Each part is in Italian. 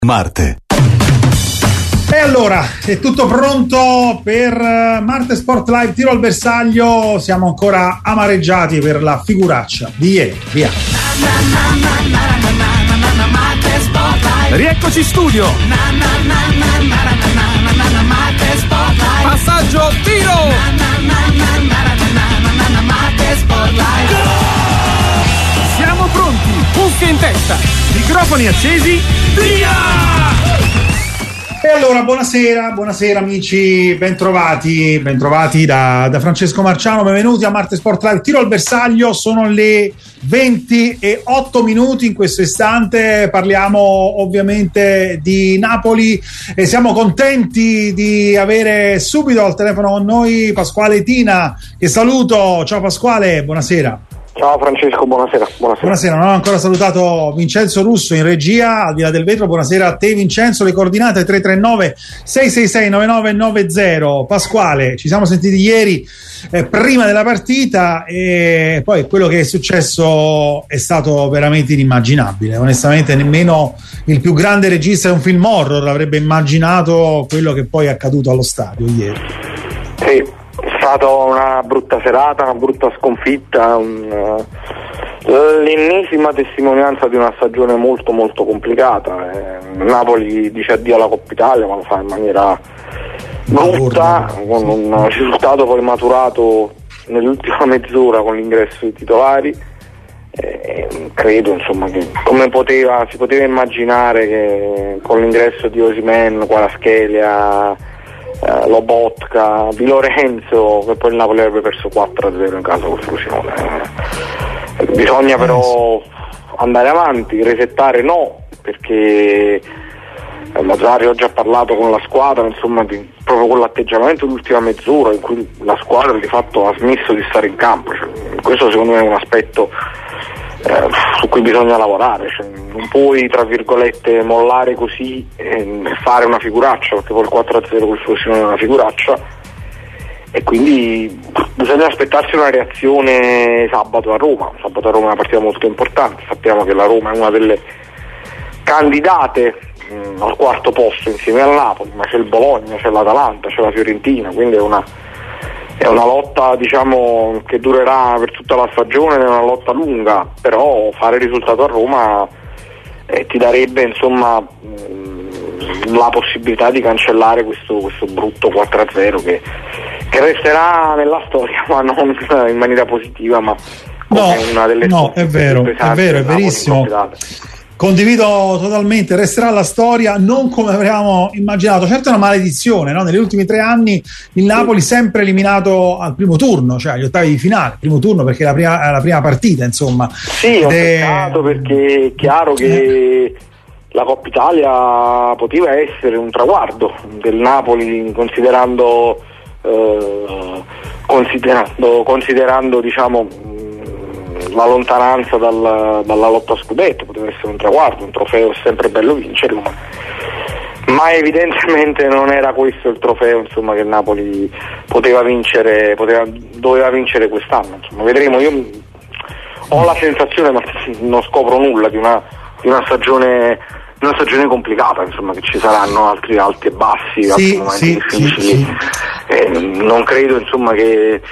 Marte. E allora, è tutto pronto per Marte Sport Live tiro al bersaglio. Siamo ancora amareggiati per la figuraccia di ieri. Via. Rieccoci in studio. Passaggio, tiro. Siamo pronti, cuffie in testa, microfoni accesi, via! E allora, buonasera amici, bentrovati da Francesco Marciano, benvenuti a Marte Sport Live tiro al bersaglio. Sono le 20:08 in questo istante, parliamo ovviamente di Napoli e siamo contenti di avere subito al telefono con noi Pasquale Tina, che saluto. Ciao Pasquale, buonasera. Ciao Francesco, buonasera. Buonasera, non ho ancora salutato Vincenzo Russo in regia, al di là del vetro. Buonasera a te Vincenzo, le coordinate 339 666 9990. Pasquale, ci siamo sentiti ieri prima della partita e poi quello che è successo è stato veramente inimmaginabile. Onestamente nemmeno il più grande regista di un film horror avrebbe immaginato quello che poi è accaduto allo stadio ieri. Sì. È stata una brutta serata, una brutta sconfitta, l'ennesima testimonianza di una stagione molto molto complicata. Napoli dice addio alla Coppa Italia, ma lo fa in maniera brutta, con un risultato poi maturato nell'ultima mezz'ora con l'ingresso dei titolari. Credo insomma che si poteva immaginare che con l'ingresso di Osimhen, Kvaratskhelia, Lobotka, Di Lorenzo, che poi il Napoli avrebbe perso 4-0 in casa col Frosinone. Bisogna però andare avanti, resettare no, perché Mazzarri oggi ha parlato con la squadra, insomma, proprio con l'atteggiamento dell'ultima mezz'ora in cui la squadra di fatto ha smesso di stare in campo. Questo secondo me è un aspetto su cui bisogna lavorare, non puoi tra virgolette mollare così e fare una figuraccia, perché poi il 4-0 col Frosinone è una figuraccia e quindi bisogna aspettarsi una reazione sabato a Roma. Sabato a Roma è una partita molto importante, sappiamo che la Roma è una delle candidate al quarto posto insieme al Napoli, ma c'è il Bologna, c'è l'Atalanta, c'è la Fiorentina, quindi è una lotta, diciamo, che durerà per tutta la stagione, è una lotta lunga, però fare il risultato a Roma ti darebbe insomma la possibilità di cancellare questo brutto 4-0 che resterà nella storia, ma non in maniera positiva, ma come una delle è vero, è verissimo. Condivido totalmente, resterà la storia non come avevamo immaginato. Certo è una maledizione, no? Negli ultimi 3 anni il Napoli sempre eliminato al primo turno, cioè agli ottavi di finale, primo turno perché è la prima partita, insomma. Sì, è un peccato perché è chiaro che la Coppa Italia poteva essere un traguardo del Napoli, considerando diciamo la lontananza dalla lotta a scudetto. Poteva essere un traguardo, un trofeo, è sempre bello vincerlo, ma evidentemente non era questo il trofeo, insomma, che il Napoli doveva vincere quest'anno. Insomma, vedremo. Io ho la sensazione, ma non scopro nulla, di una stagione complicata, insomma, che ci saranno altri alti e bassi, altri momenti difficili. Non credo, insomma, che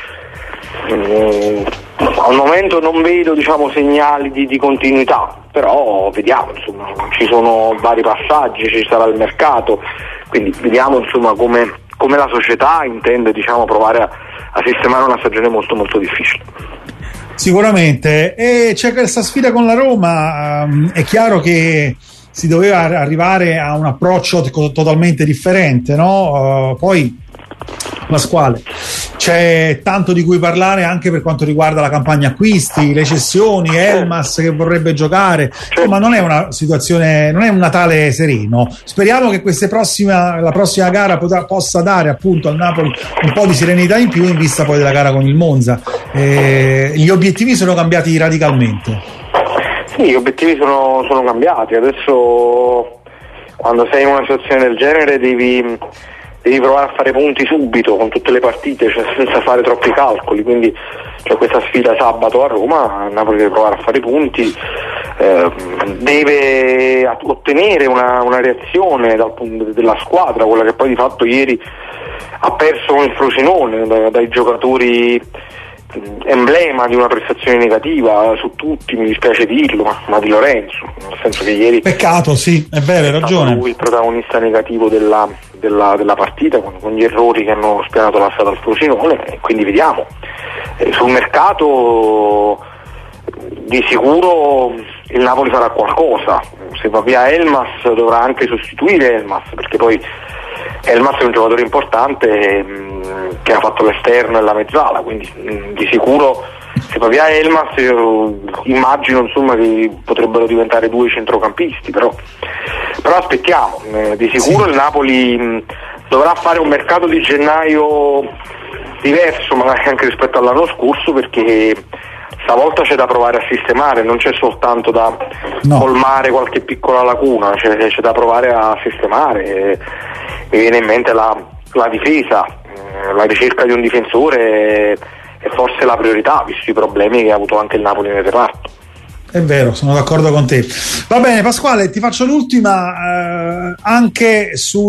al momento non vedo, diciamo, segnali di continuità, però vediamo, insomma, ci sono vari passaggi, ci sarà il mercato, quindi vediamo, insomma, come la società intende, diciamo, provare a sistemare una stagione molto molto difficile. Sicuramente, e c'è questa sfida con la Roma. È chiaro che si doveva arrivare a un approccio totalmente differente, no? Poi Pasquale, c'è tanto di cui parlare anche per quanto riguarda la campagna acquisti, le cessioni, Elmas che vorrebbe giocare, ma non è una situazione, non è un Natale sereno. Speriamo che la prossima gara possa dare appunto al Napoli un po' di serenità in più in vista poi della gara con il Monza. Gli obiettivi sono cambiati radicalmente. Sì, gli obiettivi sono cambiati. Adesso, quando sei in una situazione del genere, devi provare a fare punti subito con tutte le partite, cioè senza fare troppi calcoli. Quindi c'è questa sfida sabato a Roma, Napoli deve provare a fare punti. deve ottenere una reazione dal punto della squadra, quella che poi di fatto ieri ha perso con il Frosinone, dai giocatori emblema di una prestazione negativa su tutti, mi dispiace dirlo, ma Di Lorenzo, nel senso che ieri peccato, sì, è vero, hai ragione, lui il protagonista negativo della partita, con gli errori che hanno spianato la strada al Frosinone, e quindi vediamo. Sul mercato di sicuro il Napoli farà qualcosa, se va via Elmas dovrà anche sostituire Elmas, perché poi Elmas è un giocatore importante che ha fatto l'esterno e la mezzala, quindi di sicuro se va via Elmas immagino insomma che potrebbero diventare 2 centrocampisti, però aspettiamo, di sicuro sì. Il Napoli dovrà fare un mercato di gennaio diverso magari anche rispetto all'anno scorso, perché stavolta c'è da provare a sistemare, non c'è soltanto da colmare qualche piccola lacuna, c'è da provare a sistemare. Mi viene in mente la difesa, la ricerca di un difensore è forse la priorità, visto i problemi che ha avuto anche il Napoli nel reparto. È vero, sono d'accordo con te. Va bene, Pasquale, ti faccio l'ultima, anche su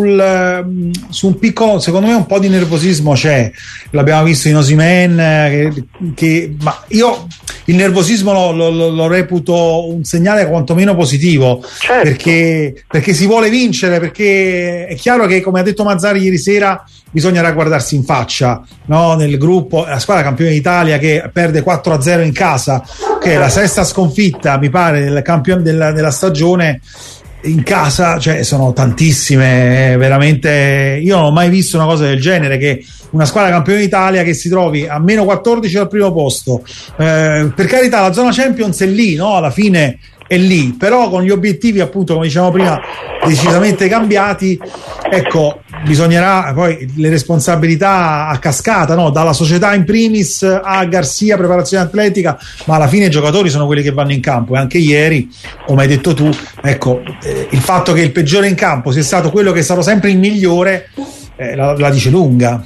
un piccolo, secondo me un po' di nervosismo c'è, l'abbiamo visto in Osimhen, ma io il nervosismo lo reputo un segnale quantomeno positivo, certo. perché si vuole vincere, perché è chiaro che, come ha detto Mazzarri ieri sera, bisognerà guardarsi in faccia, no? Nel gruppo, la squadra campione d'Italia che perde 4-0 in casa, che è la sesta sconfitta mi pare del campione della stagione in casa, cioè sono tantissime, veramente. Io non ho mai visto una cosa del genere, che una squadra campione d'Italia che si trovi a meno 14 al primo posto, per carità la zona Champions è lì, no? Alla fine è lì, però con gli obiettivi, appunto, come dicevamo prima, decisamente cambiati. Ecco, bisognerà poi le responsabilità a cascata, no? Dalla società in primis a Garcia, preparazione atletica, ma alla fine i giocatori sono quelli che vanno in campo, e anche ieri, come hai detto tu, ecco, il fatto che il peggiore in campo sia stato quello che è stato sempre il migliore, la dice lunga.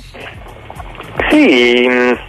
Sì,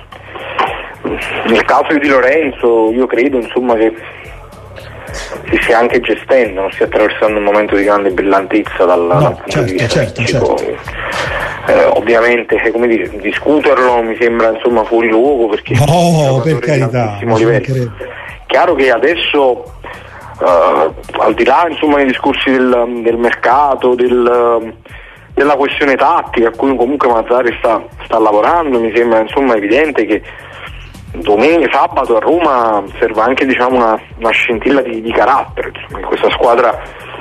nel caso di Di Lorenzo io credo insomma che si stia anche gestendo, non stia attraversando un momento di grande brillantezza dal punto di vista certo. Ovviamente, come dire, discuterlo mi sembra insomma fuori luogo, perché per carità, chiaro che adesso al di là insomma dei discorsi del mercato, della questione tattica a cui comunque Mazzarri sta lavorando, mi sembra insomma evidente che domenica, sabato a Roma serve anche, diciamo, una scintilla di carattere, insomma, che questa squadra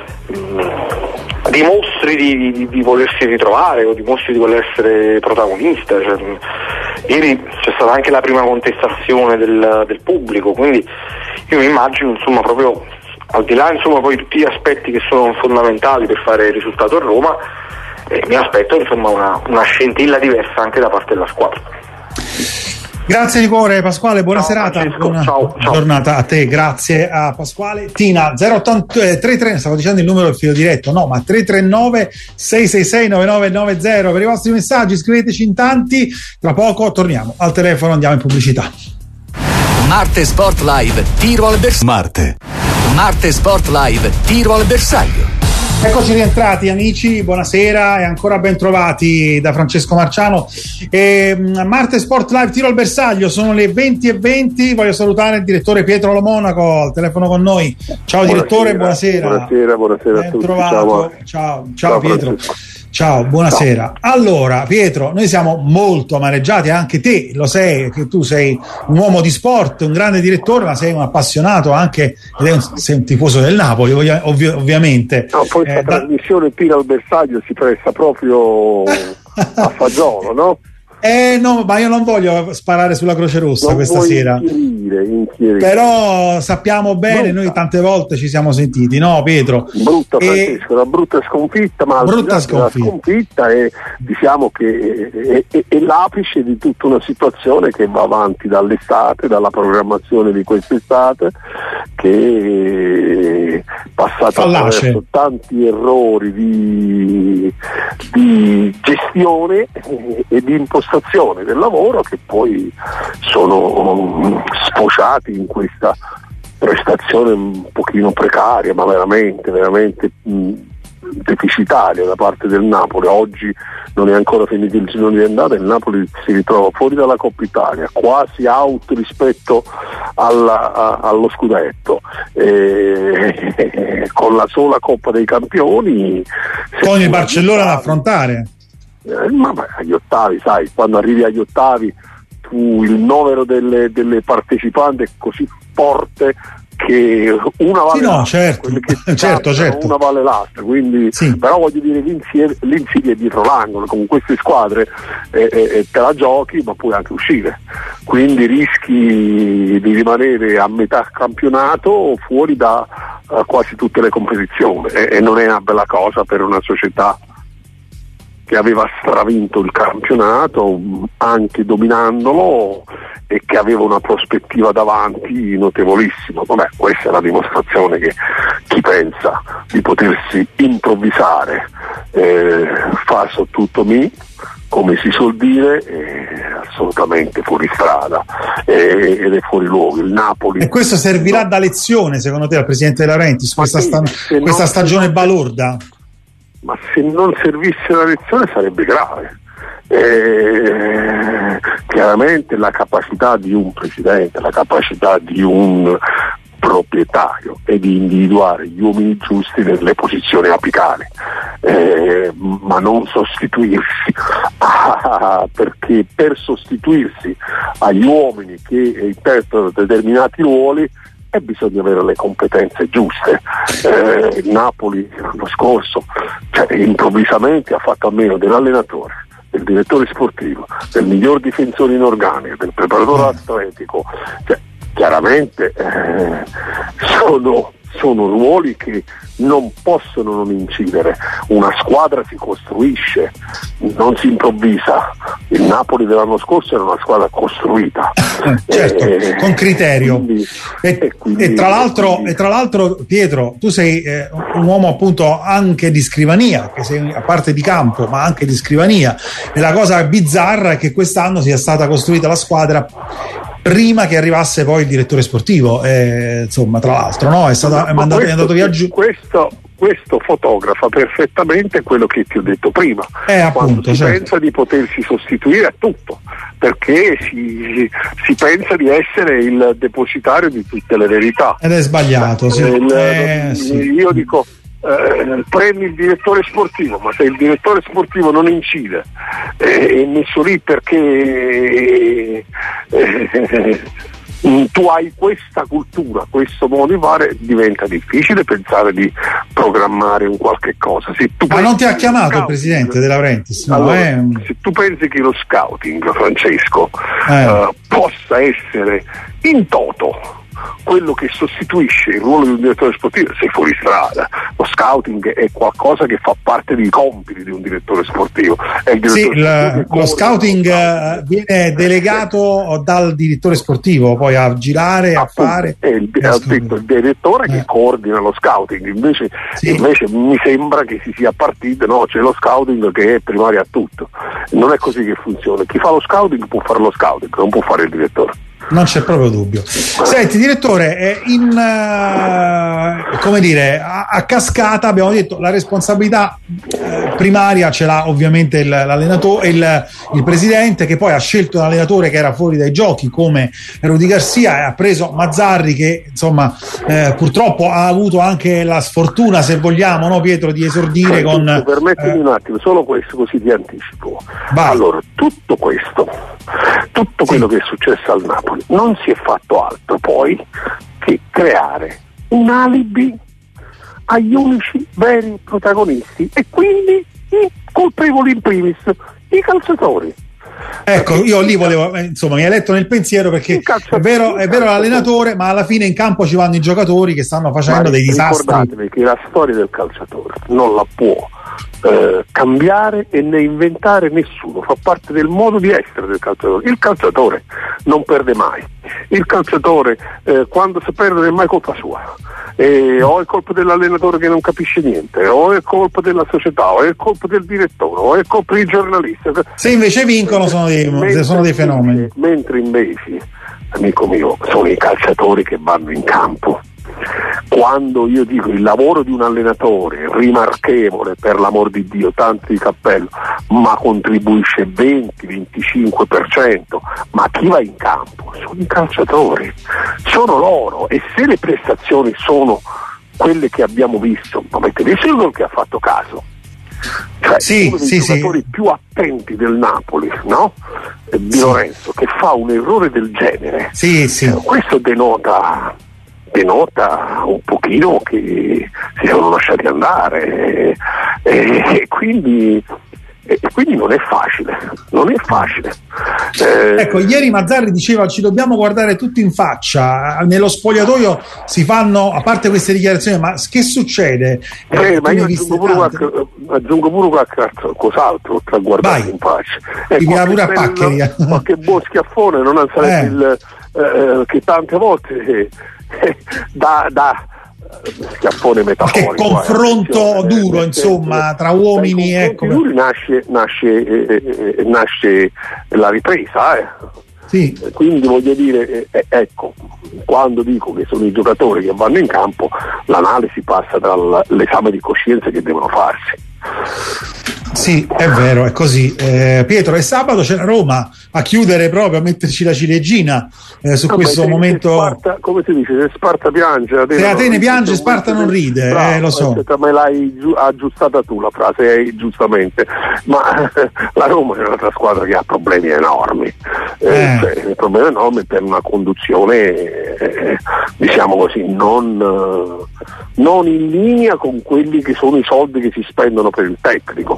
dimostri di volersi ritrovare o dimostri di voler essere protagonista. Cioè, ieri c'è stata anche la prima contestazione del pubblico, quindi io mi immagino insomma proprio al di là insomma poi tutti gli aspetti che sono fondamentali per fare il risultato a Roma, mi aspetto insomma una scintilla diversa anche da parte della squadra. Grazie di cuore Pasquale, buona serata. Ciao. Giornata a te, grazie a Pasquale. Tina 083, stavo dicendo il numero del filo diretto, no, ma 339 666 9990 per i vostri messaggi, scriveteci in tanti. Tra poco torniamo al telefono, andiamo in pubblicità. Marte Sport Live, tiro al bersaglio. Marte Sport Live, tiro al bersaglio. Eccoci rientrati amici, buonasera e ancora ben trovati da Francesco Marciano. Marte Sport Live, tiro al bersaglio, sono le 20:20. Voglio salutare il direttore Pietro Lo Monaco al telefono con noi. Ciao direttore, buonasera. Buonasera a tutti. Ciao Pietro. Francesco. Ciao, buonasera. Ciao. Allora, Pietro, noi siamo molto amareggiati, anche te lo sei, che tu sei un uomo di sport, un grande direttore, ma sei un appassionato anche, sei un tifoso del Napoli, ovviamente. No, poi questa trasmissione tiro al bersaglio si presta proprio a fagiolo, no? No, ma io non voglio sparare sulla Croce Rossa non questa sera. Infierire. Però sappiamo bene, noi tante volte ci siamo sentiti, no Pietro? Brutta Francesco, una brutta sconfitta, ma brutta sconfitta, e diciamo che è l'apice di tutta una situazione che va avanti dall'estate, dalla programmazione di quest'estate, che è passata attraverso tanti errori di gestione e di impostazione del lavoro, che poi sono sfociati in questa prestazione un pochino precaria, ma veramente deficitaria da parte del Napoli. Oggi non è ancora finito il girone di andata, il Napoli si ritrova fuori dalla Coppa Italia, quasi out rispetto allo scudetto, con la sola Coppa dei Campioni, con il Barcellona da affrontare. Ma agli ottavi, sai, quando arrivi agli ottavi il numero delle partecipanti è così forte che una vale certo. una vale l'altra, quindi però voglio dire, l'insidia è dietro l'angolo, con queste squadre te la giochi, ma puoi anche uscire, quindi rischi di rimanere a metà campionato o fuori da quasi tutte le competizioni, e non è una bella cosa per una società che aveva stravinto il campionato anche dominandolo e che aveva una prospettiva davanti notevolissima. Vabbè, questa è la dimostrazione che chi pensa di potersi improvvisare fa su tutto me, come si suol dire, è assolutamente fuori strada ed è fuori luogo. Il Napoli, e questo servirà da lezione secondo te al presidente De Laurentiis su questa stagione balorda? Ma se non servisse la lezione sarebbe grave. Chiaramente la capacità di un presidente, la capacità di un proprietario è di individuare gli uomini giusti nelle posizioni apicali, ma non sostituirsi, perché per sostituirsi agli uomini che interpretano determinati ruoli bisogna avere le competenze giuste. Il Napoli l'anno scorso improvvisamente ha fatto a meno dell'allenatore, del direttore sportivo, del miglior difensore in organico, del preparatore atletico, chiaramente sono ruoli che non possono non incidere. Una squadra si costruisce, non si improvvisa. Il Napoli dell'anno scorso era una squadra costruita, con criterio. E tra l'altro Pietro, tu sei un uomo appunto anche di scrivania, che sei a parte di campo ma anche di scrivania, e la cosa bizzarra è che quest'anno sia stata costruita la squadra prima che arrivasse poi il direttore sportivo, insomma, tra l'altro, no? È andato via giù. Questo fotografa perfettamente quello che ti ho detto prima, quando si pensa di potersi sostituire a tutto, perché si pensa di essere il depositario di tutte le verità, ed è sbagliato. Io dico, prendi il direttore sportivo, ma se il direttore sportivo non incide, è messo lì perché tu hai questa cultura, questo modo di fare, diventa difficile pensare di programmare un qualche cosa. Ma non ti ha chiamato il presidente De Laurentiis? Allora, se tu pensi che lo scouting, Francesco, possa essere in toto quello che sostituisce il ruolo di un direttore sportivo, sei fuori strada. Lo scouting è qualcosa che fa parte dei compiti di un direttore sportivo. Lo scouting viene delegato dal direttore sportivo poi a girare, a fare. È il direttore che coordina lo scouting, invece mi sembra che si sia partito, no, c'è lo scouting che è primario a tutto. Non è così che funziona. Chi fa lo scouting può fare lo scouting, non può fare il direttore. Non c'è proprio dubbio. Senti direttore, come dire, a cascata abbiamo detto la responsabilità primaria ce l'ha ovviamente l'allenatore, il presidente, che poi ha scelto un allenatore che era fuori dai giochi come Rudy Garcia, e ha preso Mazzarri che insomma purtroppo ha avuto anche la sfortuna, se vogliamo, no Pietro, di esordire con... Permettimi un attimo, solo questo così ti anticipo. Vai. Allora, tutto quello che è successo al Napoli non si è fatto altro poi che creare un alibi agli unici veri protagonisti, e quindi i colpevoli in primis, i calciatori. Ecco, io lì volevo, insomma, mi hai letto nel pensiero, perché è vero l'allenatore, ma alla fine in campo ci vanno i giocatori che stanno facendo dei disastri. Ricordatevi che la storia del calciatore non la può cambiare e ne inventare nessuno, fa parte del modo di essere del calciatore. Il calciatore non perde mai, il calciatore quando si perde non è mai colpa sua, o è colpa dell'allenatore che non capisce niente, o è colpa della società, o è colpa del direttore, o è colpa dei giornalisti. Se invece vincono sono dei fenomeni. Mentre invece amico mio, sono i calciatori che vanno in campo. Quando io dico il lavoro di un allenatore rimarchevole, per l'amor di Dio, tanto di cappello, ma contribuisce 20-25%, ma chi va in campo sono i calciatori, sono loro, e se le prestazioni sono quelle che abbiamo visto, avete visto il gol che ha fatto Caso? Cioè, uno dei giocatori più attenti del Napoli, no? Di Lorenzo, che fa un errore del genere, questo denota un pochino che si sono lasciati andare, e quindi non è facile. Ecco, ieri Mazzarri diceva ci dobbiamo guardare tutti in faccia, nello spogliatoio si fanno, a parte queste dichiarazioni, ma che succede? Ma io aggiungo pure qualcos'altro tra guardare in faccia, pure a Paccheri, qualche buon schiaffone, non sarebbe che tante volte da schiaffone metaforico, che confronto duro, insomma, tra uomini, ecco. Nasce la ripresa, Sì. Quindi voglio dire, ecco, quando dico che sono i giocatori che vanno in campo, l'analisi passa dall'esame di coscienza che devono farsi. Sì, è vero, è così. Pietro, e sabato c'è la Roma a chiudere proprio, a metterci la ciliegina su questo momento. Sparta, come si dice, se Sparta piange, se Atene piange, Sparta non ride, bravo, lo so. Me l'hai aggiustata tu la frase, giustamente, ma la Roma è un'altra squadra che ha problemi enormi, problemi enormi per una conduzione, diciamo così, non in linea con quelli che sono i soldi che si spendono per il tecnico,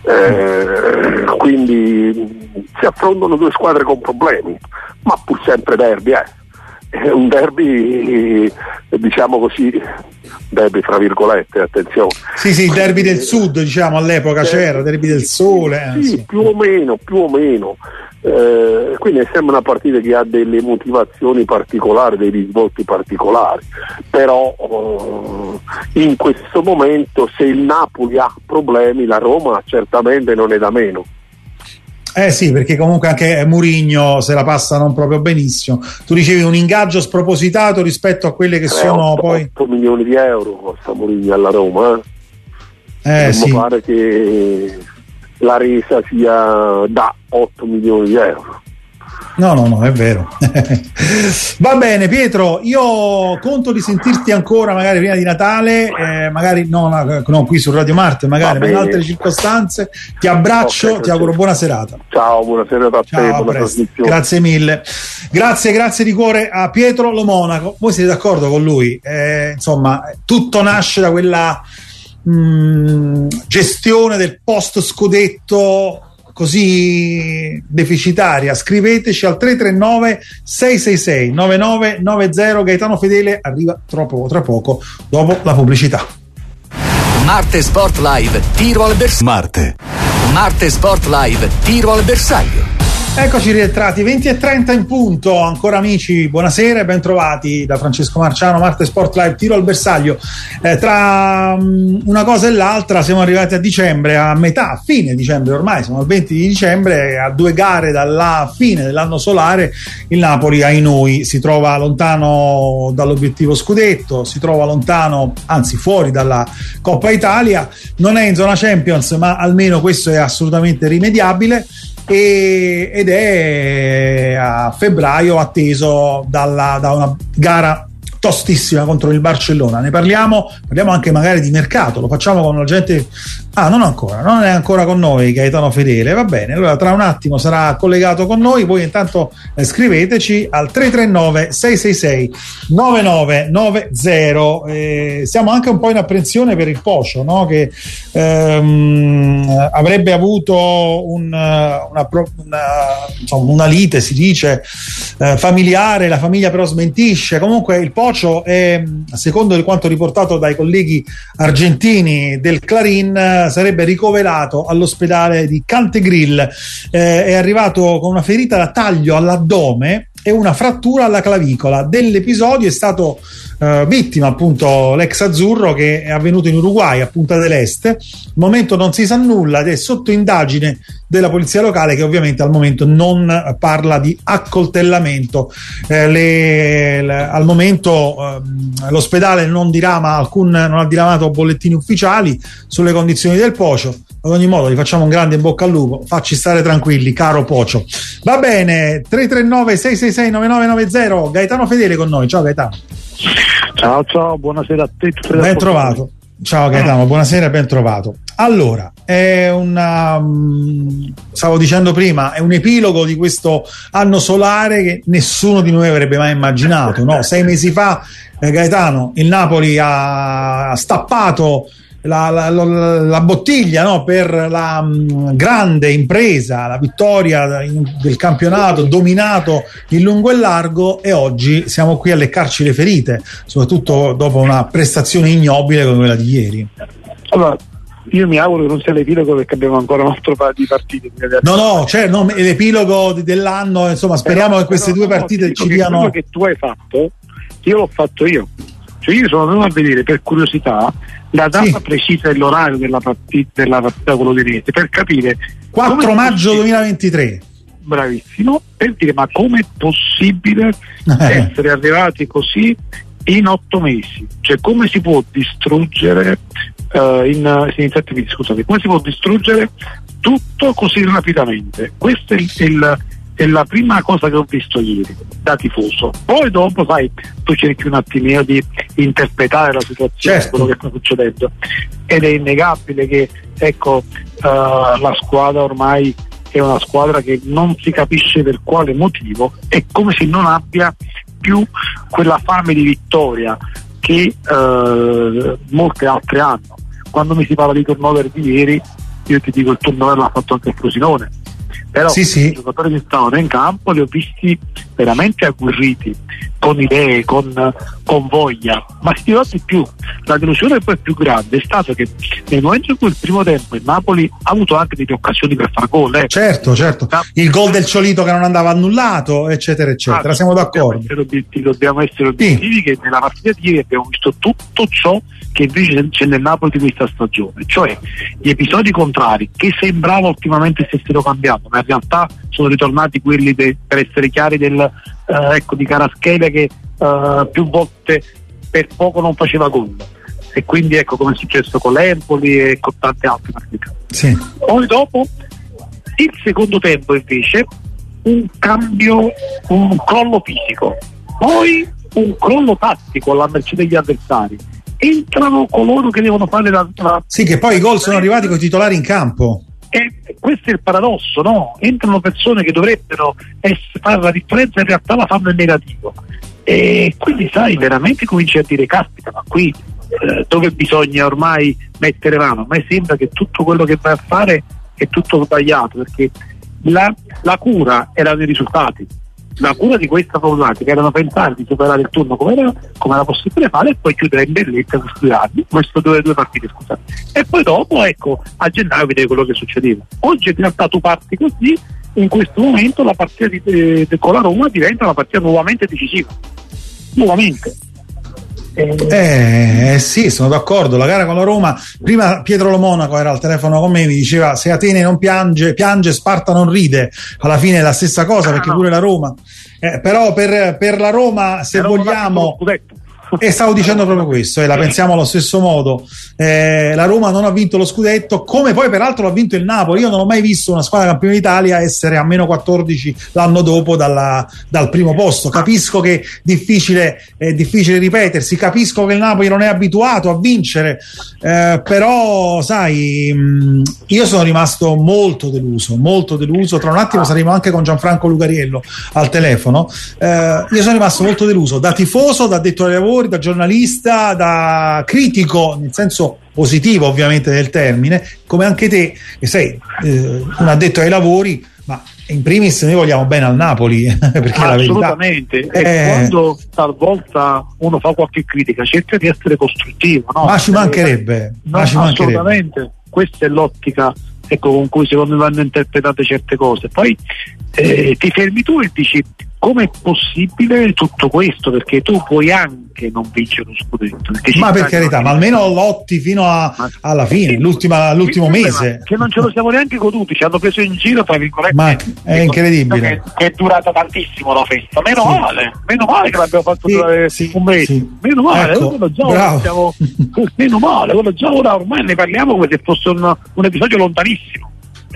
quindi si affrontano due squadre con problemi, ma pur sempre derby, è un derby, diciamo così, derby fra virgolette, attenzione. Sì, il derby del sud, diciamo, all'epoca c'era, derby del sole. Sì, più o meno. Quindi è sempre una partita che ha delle motivazioni particolari, dei risvolti particolari, però in questo momento, se il Napoli ha problemi, la Roma certamente non è da meno. Sì, perché comunque anche Mourinho se la passa non proprio benissimo. Tu dicevi un ingaggio spropositato rispetto a quelle che sono 8 milioni di euro costa Mourinho alla Roma. Sì. Mi pare che la resa sia da 8 milioni di euro. No, è vero. Va bene, Pietro, io conto di sentirti ancora magari prima di Natale, magari non qui su Radio Marte, magari ma in altre circostanze. Ti abbraccio, ti auguro buona serata. Ciao, buona serata a te, buona trasmissione. Grazie mille. Grazie di cuore a Pietro Lo Monaco. Voi siete d'accordo con lui? Insomma, tutto nasce da quella gestione del post scudetto così deficitaria. Scriveteci al 339 666 9990. Gaetano Fedele arriva tra poco dopo la pubblicità. Marte Sport Live, tiro al bersaglio. Marte Sport Live, tiro al bersaglio. Eccoci rientrati, 20:30 in punto, ancora amici, buonasera e ben trovati da Francesco Marciano, Marte Sport Live, tiro al bersaglio. Tra una cosa e l'altra siamo arrivati a dicembre, a fine dicembre ormai, siamo al 20 di dicembre, a 2 gare dalla fine dell'anno solare. Il Napoli, ai noi, si trova lontano dall'obiettivo scudetto, si trova lontano, anzi fuori dalla Coppa Italia, non è in zona Champions, ma almeno questo è assolutamente rimediabile. Ed è a febbraio atteso da una gara tostissima contro il Barcellona. Ne parliamo anche magari di mercato, lo facciamo con la gente. Non è ancora con noi Gaetano Fedele, va bene, allora tra un attimo sarà collegato con noi. Voi intanto scriveteci al 339 666 9990. Siamo anche un po' in apprensione per il Pocio, no? Che avrebbe avuto una lite, si dice, familiare. La famiglia però smentisce. Comunque il Pocio è, secondo quanto riportato dai colleghi argentini del Clarín, sarebbe ricoverato all'ospedale di Cantegril. È arrivato con una ferita da taglio all'addome e una frattura alla clavicola. Dell'episodio è stato vittima appunto l'ex azzurro, che è avvenuto in Uruguay, a Punta del Este. Al momento non si sa nulla ed è sotto indagine della polizia locale, che ovviamente al momento non parla di accoltellamento. Al momento l'ospedale non ha diramato bollettini ufficiali sulle condizioni del Pocio. Ad ogni modo gli facciamo un grande in bocca al lupo, facci stare tranquilli, caro Pocio. Va bene, 339 666 9990. Gaetano Fedele con noi. Ciao Gaetano. Ciao, buonasera a te. Ben trovato. Ciao Gaetano, buonasera e ben trovato. Allora, stavo dicendo prima, è un epilogo di questo anno solare che nessuno di noi avrebbe mai immaginato, no? 6 mesi fa, Gaetano, il Napoli ha stappato la bottiglia, no? Per la grande impresa, la vittoria del campionato, dominato in lungo e largo, e oggi siamo qui a leccarci le ferite, soprattutto dopo una prestazione ignobile come quella di ieri. Allora, io mi auguro che non sia l'epilogo, perché abbiamo ancora un altro paio di partite. No, l'epilogo dell'anno, insomma, speriamo che queste due partite ci diano. Quello che tu hai fatto, io l'ho fatto io. Cioè, io sono venuto a vedere per curiosità la data precisa e l'orario della partita con l'Udinese, per capire 4 maggio 2023. Bravissimo, per dire ma com'è possibile essere arrivati così in 8 mesi, cioè come si può distruggere come si può distruggere tutto così rapidamente. Questa è la prima cosa che ho visto ieri da tifoso. Poi dopo, sai, tu cerchi un attimino di interpretare la situazione, certo, quello che sta succedendo, ed è innegabile che la squadra ormai è una squadra che non si capisce per quale motivo, è come se non abbia più quella fame di vittoria che molte altre hanno. Quando mi si parla di turnover di ieri, io ti dico il turnover l'ha fatto anche il Frosinone, però i giocatori che stavano in campo li ho visti veramente agguerriti, con idee, con voglia, ma ti dirò di più, la delusione poi più grande è stato che nel momento in cui il primo tempo il Napoli ha avuto anche delle occasioni per far gol, certo, il gol del Ciolito che non andava annullato, eccetera eccetera, siamo d'accordo. Dobbiamo essere obiettivi, che nella partita di ieri abbiamo visto tutto ciò che invece c'è nel Napoli di questa stagione, cioè gli episodi contrari che sembrava ultimamente stessero cambiando, ma in realtà sono ritornati quelli per essere chiari di Kvaratskhelia, che più volte per poco non faceva gol, e quindi come è successo con l'Empoli e con tante altre partite. Sì. Poi dopo il secondo tempo invece un cambio, un crollo fisico, poi un crollo tattico alla mercé degli avversari. Entrano coloro che devono fare sì, che poi i gol sono arrivati con i titolari in campo. E questo è il paradosso, no? Entrano persone che dovrebbero fare la differenza, in realtà la fanno in negativo. E quindi, sai, veramente cominci a dire, caspita, ma qui dove bisogna ormai mettere mano? A me sembra che tutto quello che vai a fare è tutto sbagliato, perché la cura erano i risultati. La cura di questa problematica erano pensare di superare il turno come era possibile fare, e poi chiudere in bellezza queste due partite, scusate. E poi dopo, a gennaio vedere quello che succedeva. Oggi in realtà tu parti così, in questo momento la partita con la Roma diventa una partita nuovamente decisiva. Nuovamente. Sì, sono d'accordo. La gara con la Roma, prima Pietro Lo Monaco era al telefono con me, mi diceva: se Atene non piange, Sparta non ride. Alla fine è la stessa cosa, perché pure la Roma però per la Roma, se vogliamo, e stavo dicendo proprio questo, la pensiamo allo stesso modo. La Roma non ha vinto lo scudetto, come poi peraltro l'ha vinto il Napoli. Io non ho mai visto una squadra campione d'Italia essere a meno 14 l'anno dopo dal primo posto. Capisco che è difficile ripetersi, capisco che il Napoli non è abituato a vincere, però sai, io sono rimasto molto deluso. Tra un attimo saremo anche con Gianfranco Lugariello al telefono. Io sono rimasto molto deluso, da tifoso, da addetto ai lavori, da giornalista, da critico, nel senso positivo ovviamente del termine, come anche te, che sei un addetto ai lavori, ma in primis noi vogliamo bene al Napoli, perché assolutamente, la verità e quando talvolta uno fa qualche critica cerca di essere costruttivo, no? Ma ci mancherebbe, assolutamente. Questa è l'ottica con cui secondo me vanno interpretate certe cose. Poi ti fermi tu e dici: come è possibile tutto questo? Perché tu puoi anche non vincere lo scudetto, ma per carità, ma almeno lotti fino alla fine, l'ultimo mese, che non ce lo siamo neanche goduti, ci hanno preso in giro, tra virgolette, ma è incredibile, che è durata tantissimo la festa. Meno male che l'abbiamo fatto durare un mese, meno male, ecco, meno male, quello già ora ormai ne parliamo come se fosse un episodio lontanissimo.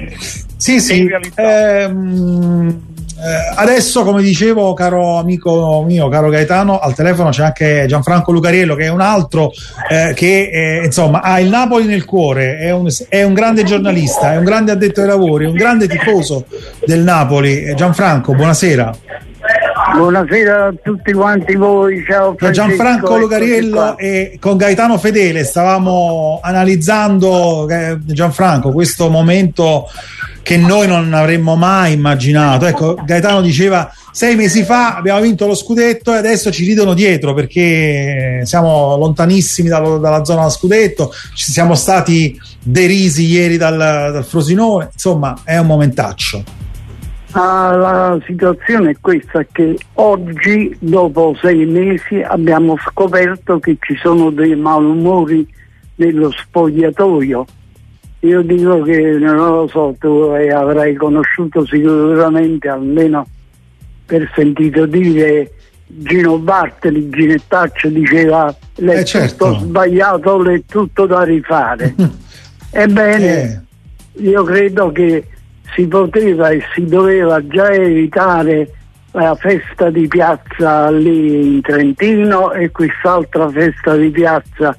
Adesso, come dicevo, caro amico mio, caro Gaetano, al telefono c'è anche Gianfranco Lucariello, che è un altro che insomma ha il Napoli nel cuore, è un grande giornalista, è un grande addetto ai lavori, è un grande tifoso del Napoli. Gianfranco, buonasera. Buonasera a tutti quanti voi, ciao Francesco. Gianfranco Lucariello e con Gaetano Fedele stavamo analizzando, Gianfranco, questo momento che noi non avremmo mai immaginato. Ecco, Gaetano diceva 6 mesi fa abbiamo vinto lo scudetto e adesso ci ridono dietro perché siamo lontanissimi dalla zona dello scudetto, ci siamo stati derisi ieri dal Frosinone, insomma è un momentaccio. La situazione è questa, che oggi, dopo 6 mesi, abbiamo scoperto che ci sono dei malumori nello spogliatoio. Io dico che, non lo so, tu avrai conosciuto sicuramente, almeno per sentito dire, Gino Bartoli, Ginettaccio diceva l'è tutto sbagliato, l'è tutto da rifare. Ebbene, io credo che si poteva e si doveva già evitare la festa di piazza lì in Trentino e quest'altra festa di piazza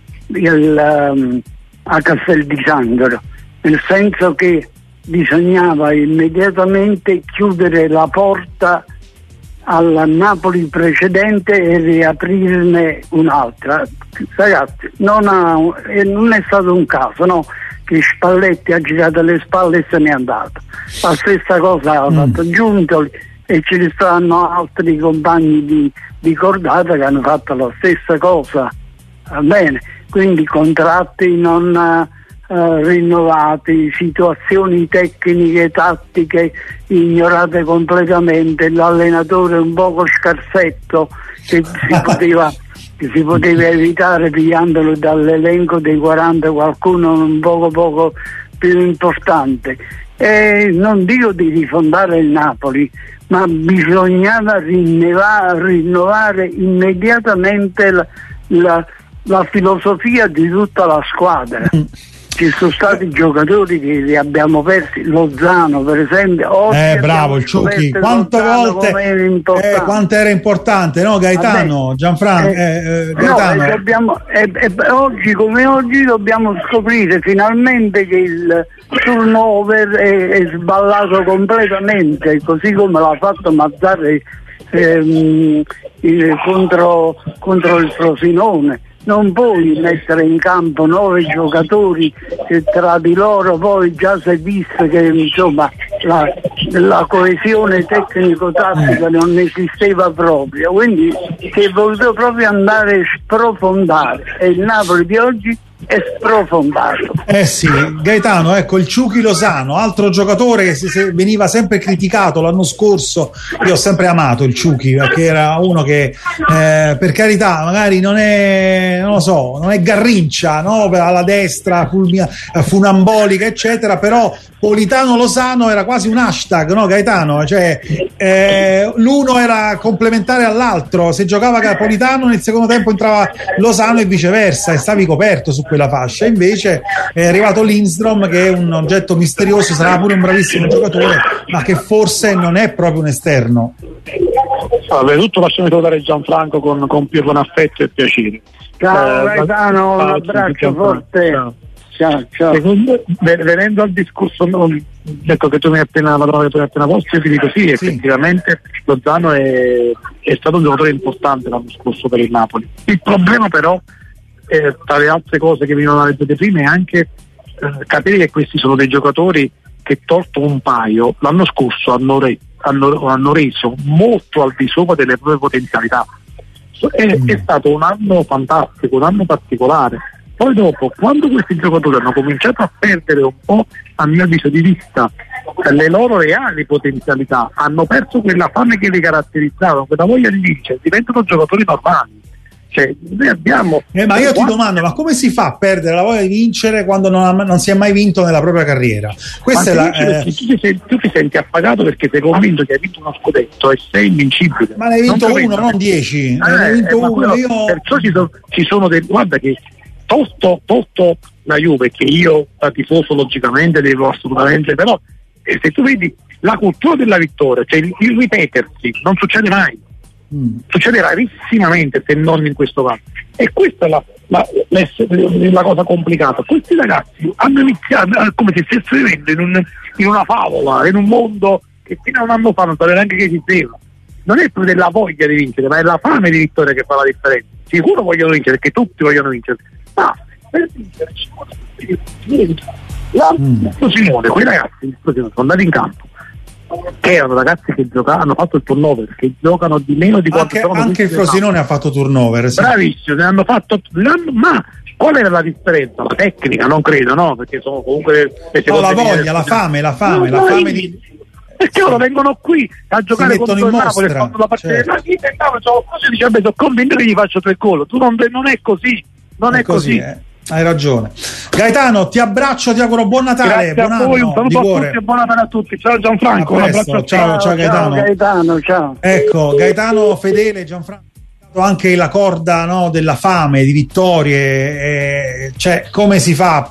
a Castel di Sangro, nel senso che bisognava immediatamente chiudere la porta alla Napoli precedente e riaprirne un'altra. Ragazzi, non è stato un caso, no? Che Spalletti ha girato le spalle e se n'è andato. La stessa cosa ha fatto Giuntoli e ce ne stanno altri compagni di cordata che hanno fatto la stessa cosa. Va bene, quindi contratti non rinnovati, situazioni tecniche, tattiche ignorate completamente, l'allenatore un poco scarsetto che si poteva evitare pigliandolo dall'elenco dei 40, qualcuno un poco più importante. Non dico di rifondare il Napoli, ma bisognava rinnovare immediatamente la filosofia di tutta la squadra. Ci sono stati giocatori che li abbiamo persi, Lozano per esempio. Bravo il Ciucchi, quante volte quanto era importante, no Gaetano? Gianfranco, Gaetano. Oggi come oggi dobbiamo scoprire finalmente che il turnover è sballato completamente, così come l'ha fatto Mazzarri contro il Frosinone. Non puoi mettere in campo 9 giocatori che tra di loro poi già si è visto che insomma la coesione tecnico-tattica non esisteva proprio, quindi si è voluto proprio andare a sprofondare e il Napoli di oggi è sprofondato. Sì, Gaetano, ecco il Ciuchi Lozano, altro giocatore che veniva sempre criticato l'anno scorso. Io ho sempre amato il Ciuchi perché era uno che per carità magari non è Garrincia, no? Alla destra funambolica eccetera, però Politano Lozano era quasi un hashtag, no Gaetano? Cioè l'uno era complementare all'altro, se giocava Politano nel secondo tempo entrava Lozano e viceversa e stavi coperto su quella fascia. Invece è arrivato Lindstrom che è un oggetto misterioso, sarà pure un bravissimo giocatore ma che forse non è proprio un esterno. Tutto lasciami salutare Gianfranco con affetto e piacere. Ciao Gaetano, un abbraccio forte. Ciao. Venendo al discorso che tu mi hai appena posto, io ti dico sì, effettivamente Lozano è stato un giocatore importante l'anno scorso per il Napoli. Il problema però, tra le altre cose che venivano analizzate prima, è anche capire che questi sono dei giocatori che, tolto un paio, l'anno scorso hanno reso molto al di sopra delle proprie potenzialità. È stato un anno fantastico, un anno particolare. Poi dopo, quando questi giocatori hanno cominciato a perdere un po', a mio avviso di vista, le loro reali potenzialità, hanno perso quella fame che li caratterizzava, quella voglia di vincere, diventano giocatori normali. Cioè, noi abbiamo ma io ti domando, ma come si fa a perdere la voglia di vincere quando non si è mai vinto nella propria carriera? Questa è tu ti senti appagato perché sei convinto che hai vinto uno scudetto e sei invincibile. Ma ne hai vinto uno, non 10. Ne hai vinto uno. Perciò ci sono guarda che tosto la Juve, che io da tifoso logicamente devo assolutamente, però se tu vedi la cultura della vittoria, cioè il ripetersi, non succede mai. Succede rarissimamente, se non in questo caso, e questa è la cosa complicata. Questi ragazzi hanno iniziato come se stessero vivendo in una favola, in un mondo che fino a un anno fa non sapeva neanche che esisteva. Non è proprio della voglia di vincere, ma è la fame di vittoria che fa la differenza. Sicuro vogliono vincere, perché tutti vogliono vincere, ma per vincere ci vuole Simone, quei ragazzi sono andati in campo che erano ragazzi che hanno fatto il turnover, che giocano di meno di 4 giorni. Anche il Frosinone ha fatto turnover, sì. Bravissimo, ne hanno fatto, ma qual era la differenza? La tecnica, non credo, no? Perché sono comunque la voglia, la fame di... Perché ora vengono qui a giocare contro il Napoli, fanno la partita della vita, e sono convinto che gli faccio 3 gol. Tu non è così, non è così. Hai ragione. Gaetano, ti abbraccio, ti auguro buon Natale. Grazie a voi, un saluto a tutti e buon Natale a tutti. Ciao Gianfranco, un abbraccio a ciao Gaetano. Gaetano, ciao. Ecco, Gaetano fedele, Gianfranco, anche la corda, no, della fame, di vittorie, cioè come si fa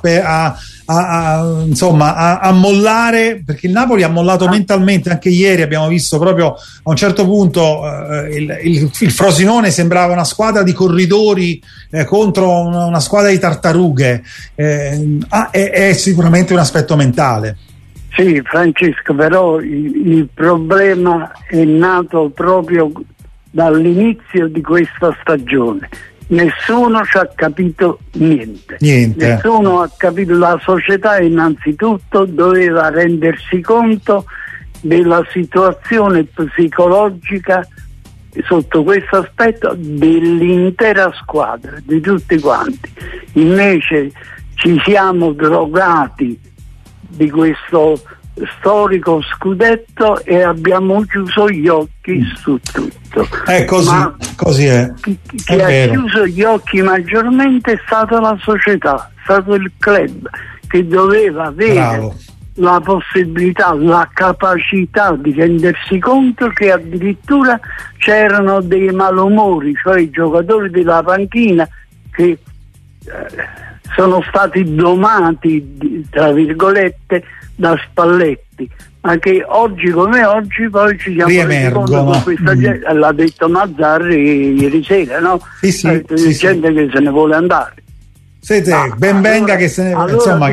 a mollare, perché il Napoli ha mollato mentalmente. Anche ieri abbiamo visto proprio a un certo punto il Frosinone sembrava una squadra di corridori contro una squadra di tartarughe. È sicuramente un aspetto mentale. Sì, Francesco, però il problema è nato proprio dall'inizio di questa stagione. Nessuno ci ha capito niente. Nessuno ha capito. La società innanzitutto doveva rendersi conto della situazione psicologica sotto questo aspetto dell'intera squadra, di tutti quanti. Invece ci siamo drogati di questo storico scudetto e abbiamo chiuso gli occhi su tutto. È così, così è. Chi ha chiuso gli occhi maggiormente è stata la società, è stato il club, che doveva avere la possibilità, la capacità di rendersi conto che addirittura c'erano dei malumori, cioè i giocatori della panchina che sono stati domati, tra virgolette, da Spalletti, ma che oggi come oggi poi ci siamo resi conto con questa gente, l'ha detto Mazzarri ieri sera, no? Sì, gente che se ne vuole andare. Siete ben venga che se ne allora,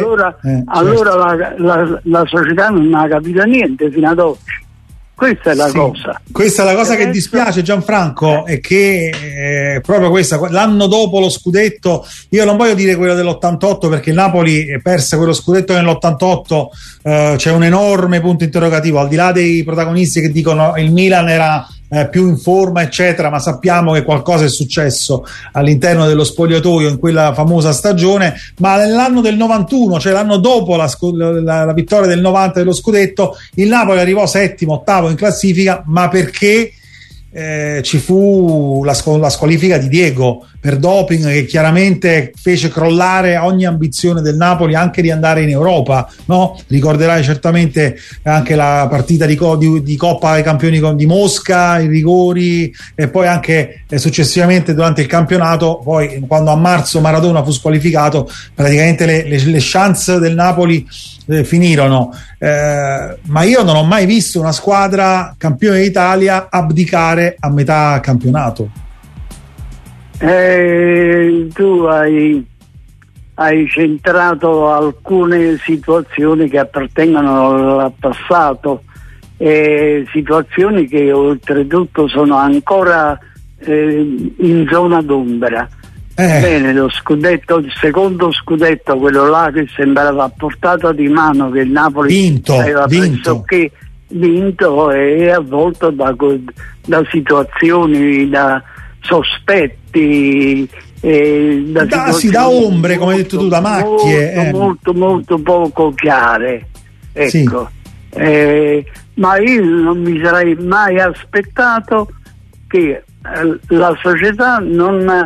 la società non ha capito niente fino ad oggi. Questa è la cosa. Questa è la cosa che dispiace, Gianfranco, è che proprio questa, l'anno dopo lo scudetto, io non voglio dire quello dell'88 perché il Napoli perse quello scudetto nell'88, c'è un enorme punto interrogativo, al di là dei protagonisti che dicono il Milan era più in forma eccetera, ma sappiamo che qualcosa è successo all'interno dello spogliatoio in quella famosa stagione. Ma nell'anno del 91, cioè l'anno dopo la vittoria del 90 dello scudetto, il Napoli arrivò settimo, ottavo in classifica, ma perché ci fu la squalifica di Diego per doping, che chiaramente fece crollare ogni ambizione del Napoli anche di andare in Europa, no? Ricorderai certamente anche la partita di Coppa dei Campioni di Mosca, i rigori, e poi anche successivamente durante il campionato, poi quando a marzo Maradona fu squalificato, praticamente le chance del Napoli finirono, ma io non ho mai visto una squadra campione d'Italia abdicare a metà campionato. Tu hai centrato alcune situazioni che appartengono al passato, situazioni che oltretutto sono ancora in zona d'ombra. Bene, lo scudetto, il secondo scudetto, quello là che sembrava a portata di mano, che il Napoli aveva pressoché vinto, è avvolto da situazioni, da sospetti, da ombre, come hai detto tu, da macchie molto poco chiare, ecco. ma io non mi sarei mai aspettato che la società non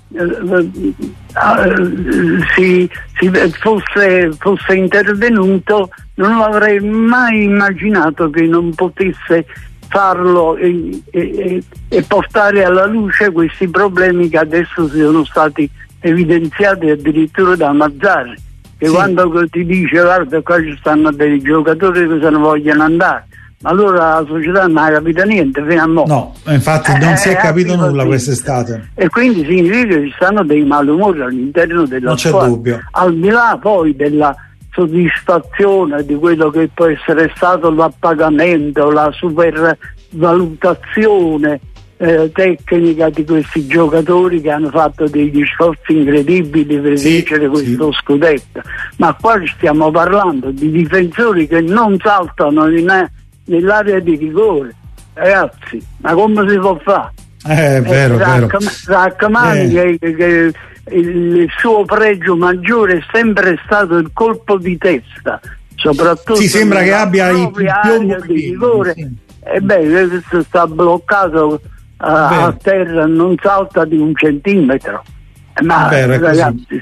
fosse intervenuto. Non l'avrei mai immaginato che non potesse farlo e portare alla luce questi problemi che adesso sono stati evidenziati addirittura da Mazzarri, che quando ti dice guarda qua ci stanno dei giocatori che se ne vogliono andare, ma allora la società non ha capito niente fino a mo'. No, infatti non si è capito nulla quest'estate, e quindi significa che ci stanno dei malumori all'interno della squadra. Non c'è dubbio, al di là poi della soddisfazione di quello che può essere stato l'appagamento, la supervalutazione tecnica di questi giocatori che hanno fatto degli sforzi incredibili per vincere questo scudetto, ma qua stiamo parlando di difensori che non saltano nell'area di rigore. Ragazzi, ma come si può fare? È vero, Raccomandi che il suo pregio maggiore è sempre stato il colpo di testa, soprattutto sembra che abbia il piombo di rigore. Questo sta bloccato a terra, non salta di 1 centimetro. Ma ragazzi,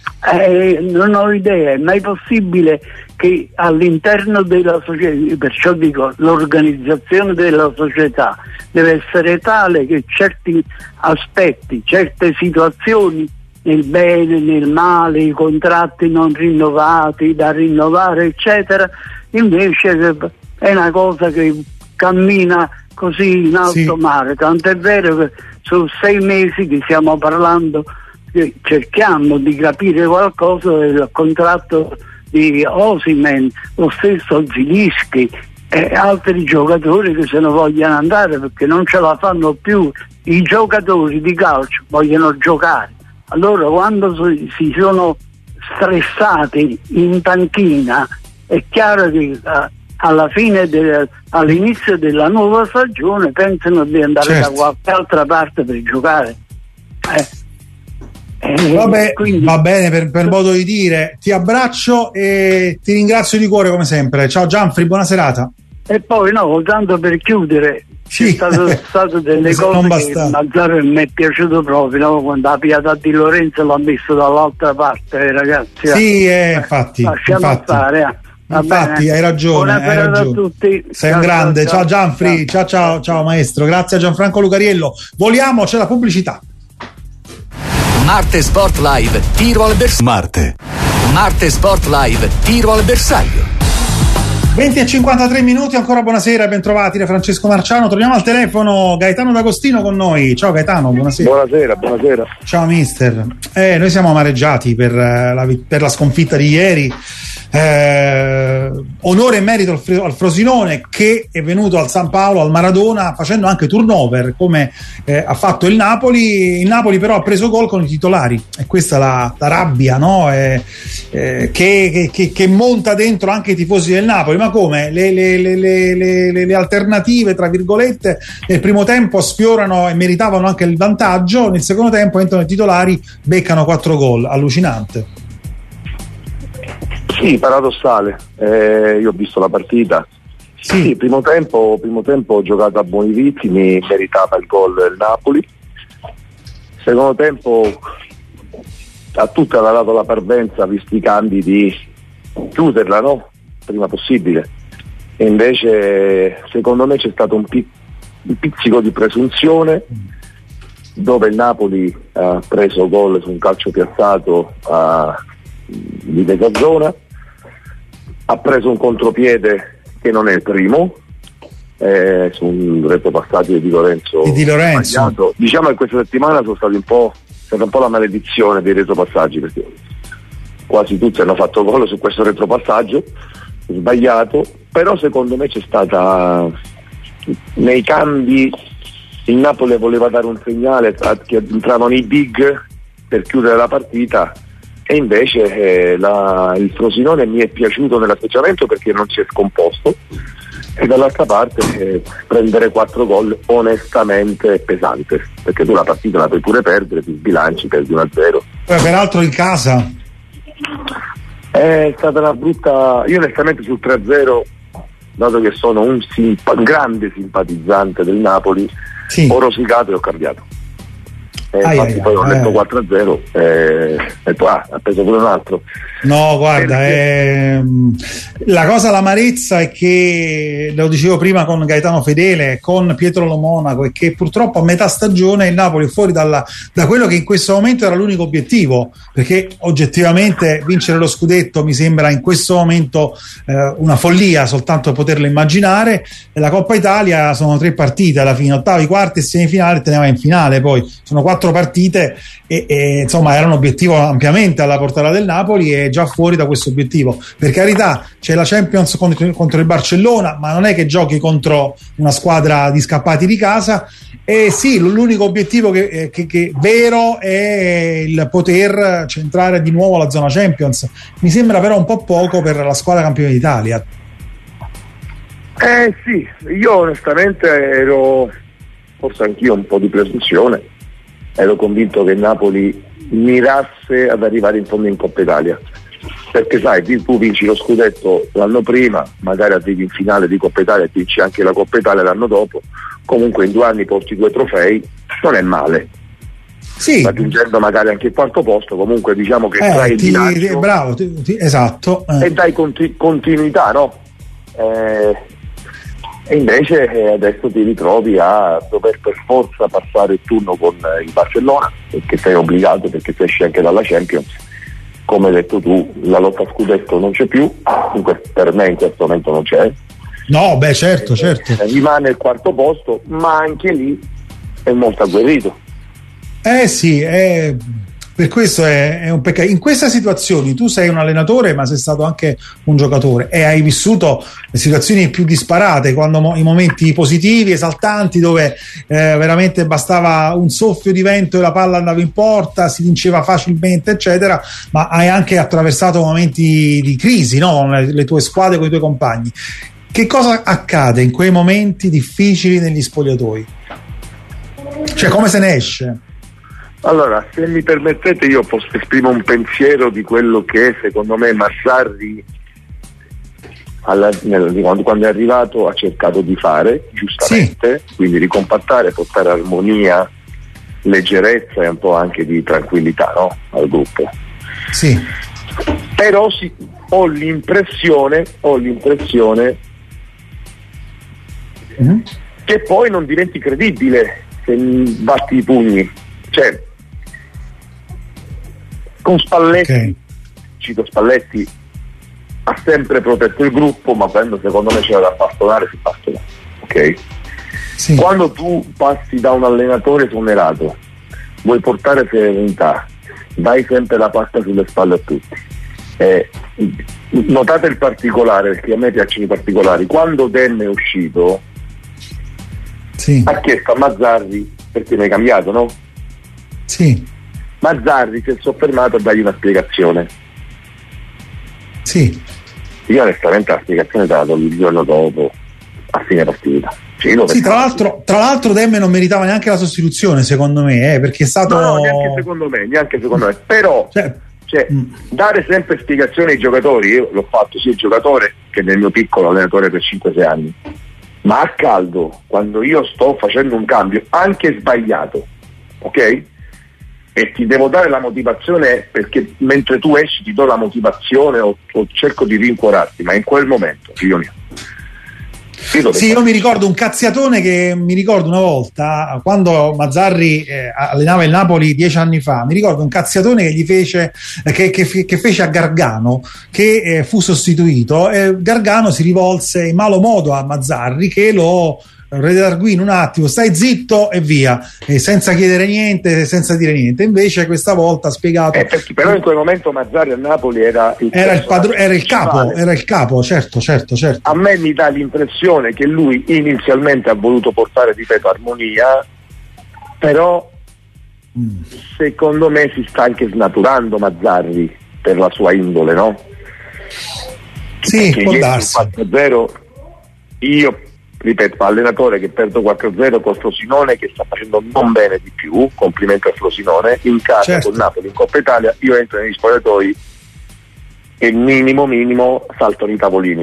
non ho idea, è mai possibile che all'interno della società, perciò dico l'organizzazione della società deve essere tale che certi aspetti, certe situazioni, nel bene, nel male, i contratti non rinnovati, da rinnovare eccetera, invece è una cosa che cammina così in alto mare, tant'è vero che sono 6 mesi che stiamo parlando, cerchiamo di capire qualcosa del contratto di Osimhen, lo stesso Zilischi e altri giocatori che se ne vogliono andare perché non ce la fanno più. I giocatori di calcio vogliono giocare, allora quando si sono stressati in panchina è chiaro che alla fine all'inizio della nuova stagione pensano di andare da qualche altra parte per giocare. Quindi, va bene, per modo di dire, ti abbraccio e ti ringrazio di cuore come sempre. Ciao Gianfri, buona serata. E poi tanto per chiudere, ci sono state delle cose che Mazzarri mi è piaciuto proprio, quando la Pietà di Lorenzo l'ha messo dall'altra parte, ragazzi. Infatti stare. Infatti hai ragione, a tutti. Sei un grande. Ciao Gianfri, ciao maestro, grazie a Gianfranco Lucariello. Voliamo, c'è la pubblicità. Marte Sport Live, tiro al bersaglio. Marte Sport Live, tiro al bersaglio. 20:53, ancora buonasera, bentrovati da Francesco Marciano. Torniamo al telefono Gaetano D'Agostino con noi. Ciao Gaetano, buonasera. Buonasera. Ciao mister. Noi siamo amareggiati per la sconfitta di ieri. Onore e merito al Frosinone, che è venuto al San Paolo, al Maradona, facendo anche turnover come ha fatto il Napoli però ha preso gol con i titolari, e questa la rabbia, no? Che monta dentro anche i tifosi del Napoli. Ma come? Le alternative tra virgolette nel primo tempo sfiorano e meritavano anche il vantaggio, nel secondo tempo entrano i titolari, beccano 4 gol, allucinante. Sì, paradossale. Io ho visto la partita. Sì, primo tempo ho giocato a buoni ritmi, meritava il gol del Napoli. Secondo tempo a tutti aveva dato la parvenza, visti i cambi, di chiuderla, no? Prima possibile. E invece secondo me c'è stato un pizzico di presunzione, dove il Napoli ha preso gol su un calcio piazzato di mezza zona, ha preso un contropiede che non è il primo, su un retropassaggio di Di Lorenzo. Diciamo che questa settimana è stata un po' la maledizione dei retropassaggi, perché quasi tutti hanno fatto gol su questo retropassaggio sbagliato, però secondo me c'è stata, nei cambi il Napoli voleva dare un segnale che entravano i big per chiudere la partita, e invece il Frosinone mi è piaciuto nell'atteggiamento perché non si è scomposto, e dall'altra parte prendere 4 gol onestamente è pesante, perché tu la partita la puoi pure perdere, ti sbilanci, perdi 1-0. Peraltro in casa è stata una brutta. Io onestamente sul 3-0 dato che sono un grande simpatizzante del Napoli, ho rosicato e ho cambiato. Infatti poi ho letto 4-0 e poi ha preso pure un altro. No, guarda, la cosa, l'amarezza è che, lo dicevo prima con Gaetano Fedele, con Pietro Lo Monaco, è che purtroppo a metà stagione il Napoli è fuori da quello che in questo momento era l'unico obiettivo, perché oggettivamente vincere lo scudetto mi sembra in questo momento una follia soltanto poterlo immaginare. La Coppa Italia sono 3 partite alla fine, ottavi, quarti e semifinale, te ne vai in finale, poi sono 4 partite e insomma era un obiettivo ampiamente alla portata del Napoli e già fuori da questo obiettivo. Per carità, c'è la Champions contro il Barcellona, ma non è che giochi contro una squadra di scappati di casa. E sì, l'unico obiettivo che vero è il poter centrare di nuovo la zona Champions. Mi sembra però un po' poco per la squadra campione d'Italia. Sì, io onestamente ero, forse anch'io un po' di presunzione, ero convinto che il Napoli mirasse ad arrivare in fondo in Coppa Italia, perché sai, tu vinci lo scudetto l'anno prima, magari arrivi in finale di Coppa Italia e vinci anche la Coppa Italia l'anno dopo, comunque in 2 anni porti 2 trofei, non è male. Sì. Raggiungendo magari anche il 4º posto, comunque diciamo che trai il bilancio, bravo, esatto, e dai continuità, no? E invece adesso ti ritrovi a dover per forza passare il turno con il Barcellona, perché sei obbligato, perché se esci anche dalla Champions, come hai detto tu, la lotta a scudetto non c'è più, comunque per me in questo momento non c'è. No, beh, certo. Rimane il 4º posto, ma anche lì è molto agguerrito. Sì, per questo è un peccato. In queste situazioni tu sei un allenatore, ma sei stato anche un giocatore e hai vissuto le situazioni più disparate, quando i momenti positivi, esaltanti, dove veramente bastava un soffio di vento e la palla andava in porta, si vinceva facilmente, eccetera, ma hai anche attraversato momenti di crisi, no? Con le tue squadre, con i tuoi compagni. Che cosa accade in quei momenti difficili negli spogliatoi? Cioè, come se ne esce? Allora, se mi permettete, io esprimo un pensiero di quello che secondo me Mazzarri quando è arrivato ha cercato di fare, giustamente, quindi ricompattare, portare armonia, leggerezza e un po' anche di tranquillità, no? Al gruppo. Sì. Però ho l'impressione che poi non diventi credibile se batti i pugni. Cioè, con Spalletti, cito Spalletti, ha sempre protetto il gruppo, ma quando secondo me c'era da bastonare si bastona, ok? Sì. Quando tu passi da un allenatore esonerato, vuoi portare serenità, dai sempre la pasta sulle spalle a tutti. Notate il particolare, perché a me piacciono i particolari. Quando Demme è uscito, ha chiesto a Mazzarri perché mi hai cambiato, no? Sì. Mazzarri si è soffermato a dargli una spiegazione. Sì. Io onestamente la spiegazione te la do il giorno dopo, a fine partita. Sì, tra l'altro Demme non meritava neanche la sostituzione, secondo me, perché è stato... No, neanche secondo me. Però dare sempre spiegazioni ai giocatori, io l'ho fatto sia il giocatore che nel mio piccolo allenatore per 5-6 anni, ma a caldo, quando io sto facendo un cambio, anche sbagliato, ok? E ti devo dare la motivazione, perché mentre tu esci ti do la motivazione o cerco di rincuorarti, ma in quel momento, figlio mio. Sì, io mi ricordo un cazziatone che mi ricordo una volta, quando Mazzarri allenava il Napoli 10 anni fa, mi ricordo un cazziatone che gli fece che fece a Gargano, che fu sostituito, e Gargano si rivolse in malo modo a Mazzarri, che lo redarguì in un attimo, stai zitto e via, e senza chiedere niente, senza dire niente. Invece questa volta ha spiegato, però in quel momento Mazzarri a Napoli era il capo, certo. A me mi dà l'impressione che lui inizialmente ha voluto portare, ripeto, armonia, però secondo me si sta anche snaturando Mazzarri per la sua indole, no? Sì, perché può darsi. 4-0, io ripeto, allenatore che perdo 4-0 con Frosinone, che sta facendo non bene di più, complimenti a Frosinone, in casa con Napoli in Coppa Italia, io entro negli spogliatoi e minimo saltano i tavolini.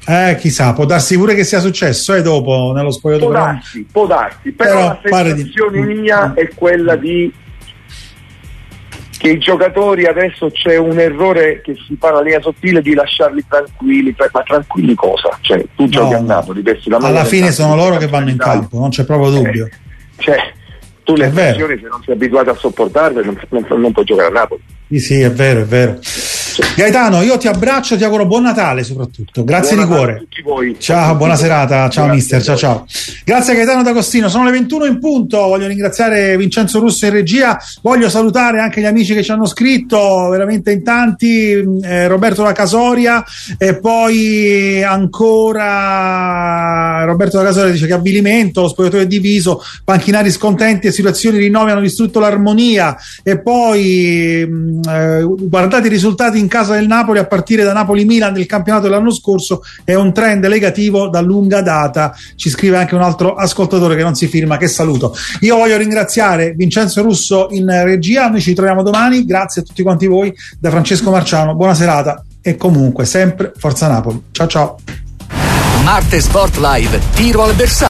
Chissà, può darsi pure che sia successo dopo nello spogliatoio. Può darsi, però la sensazione mia è quella di che i giocatori adesso c'è un errore che si fa la linea sottile di lasciarli tranquilli, ma tranquilli cosa? Cioè, tu giochi a Napoli, alla fine sono loro che vanno in campo, non c'è proprio dubbio. Tu le pressioni, se non sei abituato a sopportarle, non puoi giocare a Napoli. Sì, è vero. Gaetano, io ti abbraccio, ti auguro buon Natale soprattutto, grazie di cuore a tutti voi. Ciao, buona serata, ciao mister, ciao. Grazie a Gaetano D'Agostino, sono le 21 in punto, voglio ringraziare Vincenzo Russo in regia, voglio salutare anche gli amici che ci hanno scritto, veramente in tanti, Roberto da Casoria, e poi ancora Roberto da Casoria dice che avvilimento, lo spogliatoio è diviso, panchinari scontenti e situazioni di rinnovi hanno distrutto l'armonia, e poi guardate i risultati in casa del Napoli a partire da Napoli-Milan del campionato dell'anno scorso, è un trend negativo da lunga data, ci scrive anche un altro ascoltatore che non si firma, che saluto. Io voglio ringraziare Vincenzo Russo in regia, noi ci troviamo domani, grazie a tutti quanti voi, da Francesco Marciano, buona serata e comunque sempre Forza Napoli, ciao. Marte Sport Live, tiro al bersaglio.